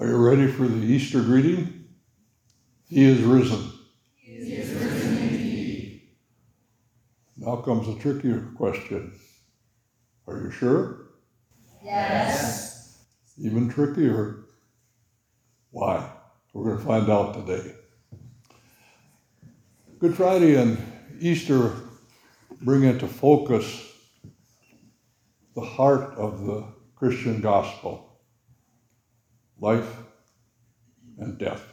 Are you ready for the Easter greeting? He is risen. He is risen indeed. Now comes a trickier question. Are you sure? Yes. Even trickier. Why? We're going to find out today. Good Friday and Easter bring into focus the heart of the Christian gospel, life and death.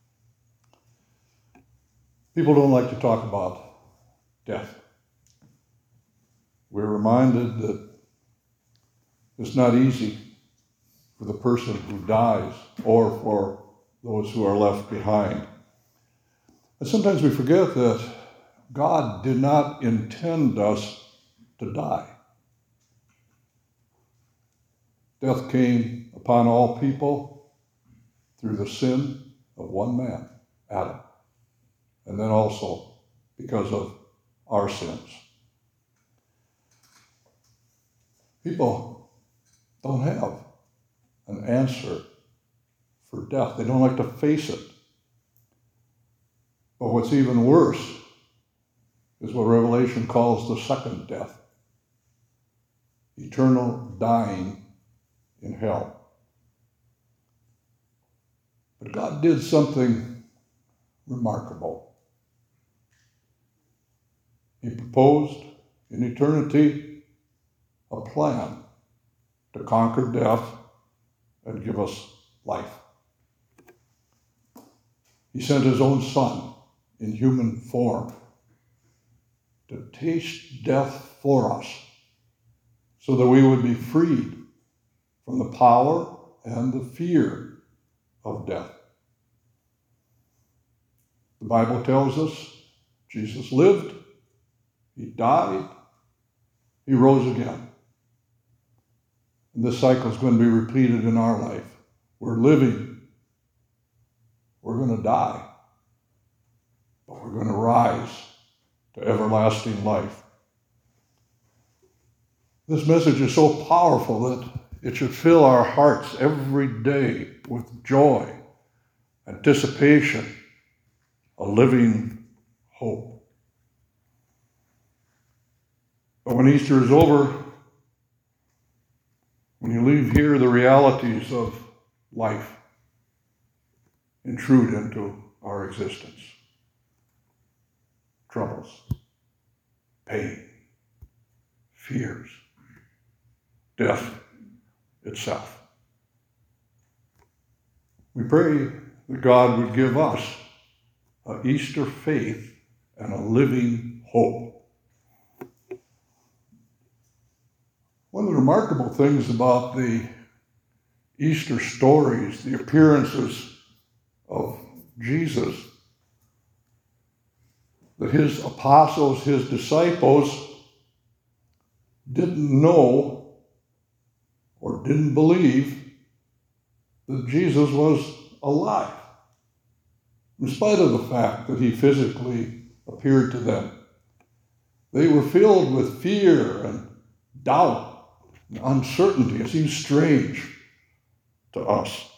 People don't like to talk about death. We're reminded that it's not easy for the person who dies or for those who are left behind. And sometimes we forget that God did not intend us to die. Death came upon all people through the sin of one man, Adam, and then also because of our sins. People don't have an answer for death. They don't like to face it. But what's even worse is what Revelation calls the second death, eternal dying in hell. But God did something remarkable. He proposed in eternity a plan to conquer death and give us life. He sent his own Son in human form to taste death for us so that we would be freed from the power and the fear of death. The Bible tells us Jesus lived, he died, he rose again. And this cycle is going to be repeated in our life. We're living, we're going to die, but we're going to rise to everlasting life. This message is so powerful that it should fill our hearts every day with joy, anticipation, a living hope. But when Easter is over, when you leave here, the realities of life intrude into our existence. Troubles, pain, fears, death itself. We pray that God would give us an Easter faith and a living hope. One of the remarkable things about the Easter stories, the appearances of Jesus, that his apostles, his disciples, didn't know or didn't believe that Jesus was alive, in spite of the fact that he physically appeared to them. They were filled with fear and doubt and uncertainty. It seems strange to us.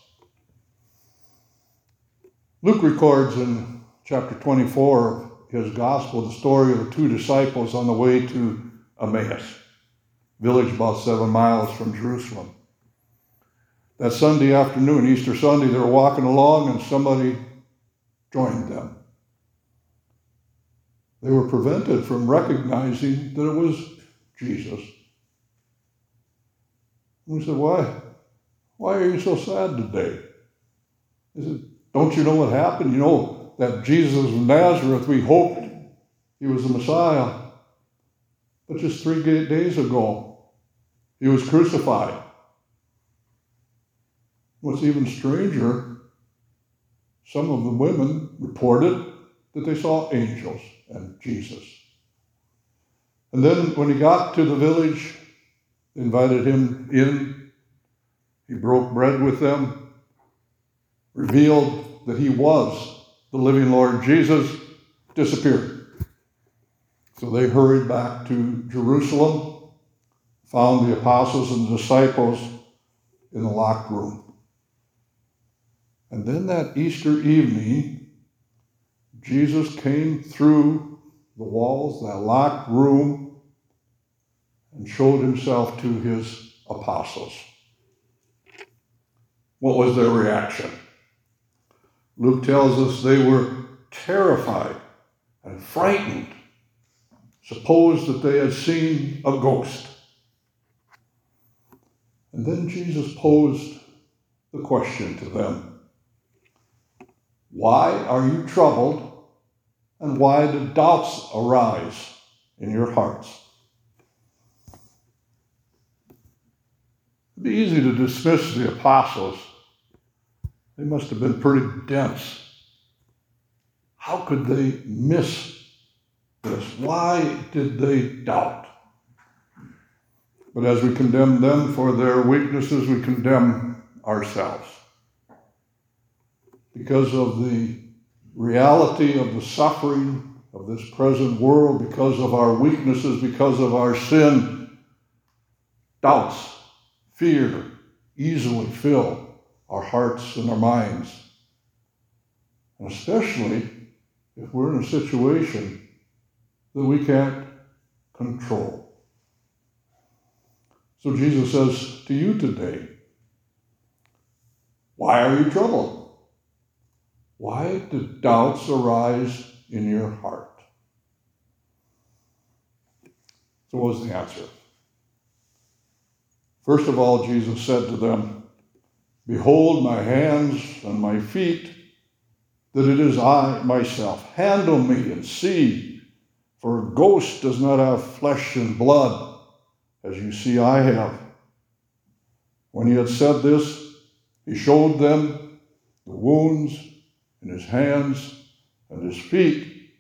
Luke records in chapter 24 of his gospel the story of the two disciples on the way to Emmaus, village about 7 miles from Jerusalem. That Sunday afternoon, Easter Sunday, they were walking along and somebody joined them. They were prevented from recognizing that it was Jesus. We said, why are you so sad today? He said, don't you know what happened? You know that Jesus of Nazareth, we hoped he was the Messiah. But just 3 days ago, he was crucified. What's even stranger, some of the women reported that they saw angels and Jesus. And then when he got to the village, they invited him in. He broke bread with them, revealed that he was the living Lord Jesus, disappeared. So they hurried back to Jerusalem, found the apostles and the disciples in the locked room. And then that Easter evening, Jesus came through the walls, that locked room, and showed himself to his apostles. What was their reaction? Luke tells us they were terrified and frightened, supposed that they had seen a ghost. And then Jesus posed the question to them. Why are you troubled, and why do doubts arise in your hearts? It'd be easy to dismiss the apostles. They must have been pretty dense. How could they miss this? Why did they doubt? But as we condemn them for their weaknesses, we condemn ourselves. Because of the reality of the suffering of this present world, because of our weaknesses, because of our sin, doubts, fear easily fill our hearts and our minds. And especially if we're in a situation that we can't control. So Jesus says to you today, why are you troubled? Why do doubts arise in your heart? So what was the answer? First of all, Jesus said to them, behold my hands and my feet, that it is I myself. Handle me and see, for a ghost does not have flesh and blood, as you see I have. When he had said this, he showed them the wounds in his hands and his feet.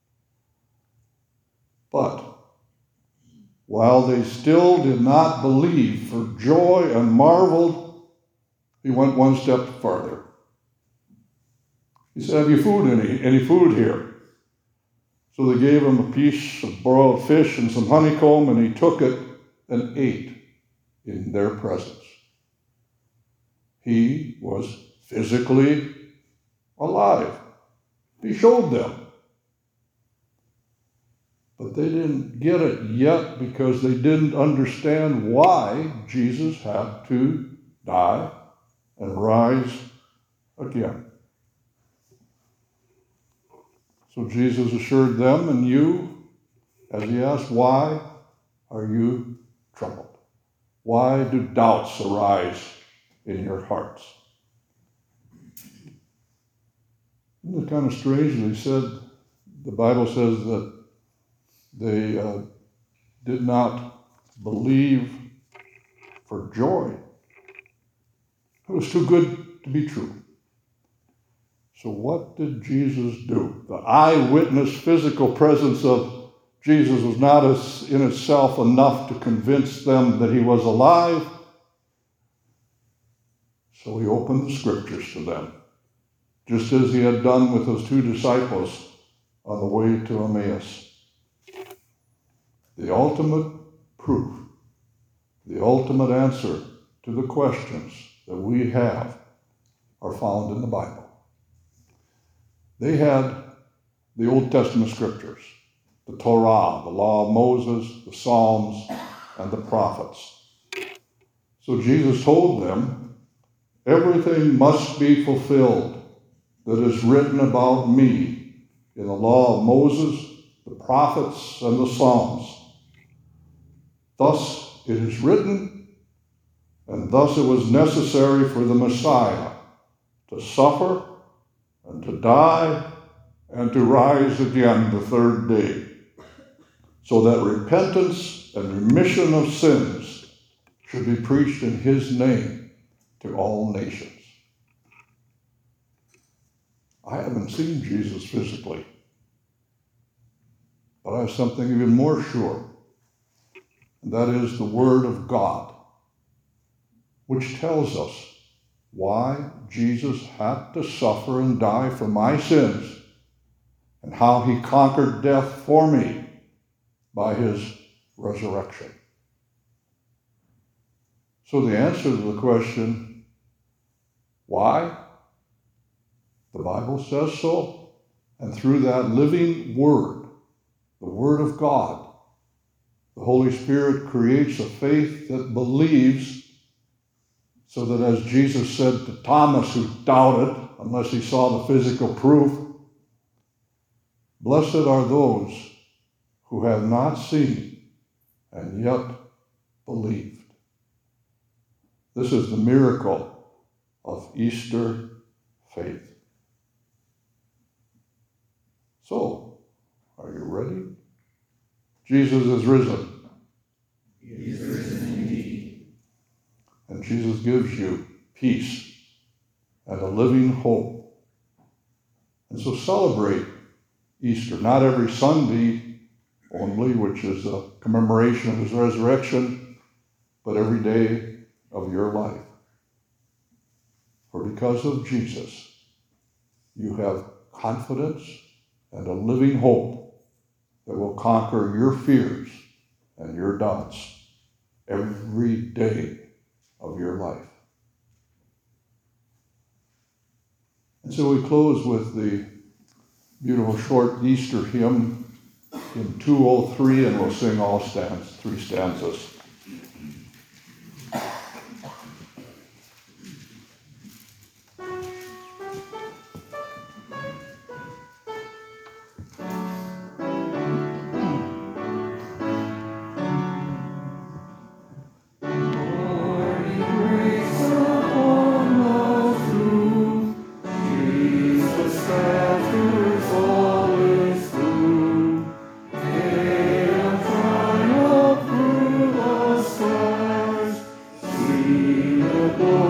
But while they still did not believe for joy and marveled, he went one step farther. He said, have you any food here? So they gave him a piece of broiled fish and some honeycomb, and he took it and ate in their presence. He was physically alive. He showed them. But they didn't get it yet because they didn't understand why Jesus had to die and rise again. So Jesus assured them and you, as he asked, why are you troubled? Why do doubts arise in your hearts? Isn't it kind of strange that he said, the Bible says that they did not believe for joy. It was too good to be true. So what did Jesus do? The eyewitness physical presence of Jesus was not in itself enough to convince them that he was alive. So he opened the scriptures to them, just as he had done with those two disciples on the way to Emmaus. The ultimate proof, the ultimate answer to the questions that we have are found in the Bible. They had the Old Testament scriptures, the Torah, the law of Moses, the Psalms, and the prophets. So Jesus told them, everything must be fulfilled that is written about me in the law of Moses, the prophets, and the Psalms. Thus it is written, and thus it was necessary for the Messiah to suffer and to die and to rise again the third day, so that repentance and remission of sins should be preached in his name to all nations. I haven't seen Jesus physically, but I have something even more sure, and that is the Word of God, which tells us why Jesus had to suffer and die for my sins, and how he conquered death for me by his resurrection. So the answer to the question, why The Bible says so, and through that living Word, the Word of God, the Holy Spirit creates a faith that believes, so that as Jesus said to Thomas, who doubted, unless he saw the physical proof, blessed are those who have not seen and yet believed. This is the miracle of Easter faith. So, are you ready? Jesus is risen. He is risen indeed. And Jesus gives you peace and a living hope. And so celebrate Easter, not every Sunday only, which is a commemoration of his resurrection, but every day of your life. For because of Jesus, you have confidence and a living hope that will conquer your fears and your doubts every day of your life. And so we close with the beautiful short Easter hymn in 203, and we'll sing all three stanzas. Oh,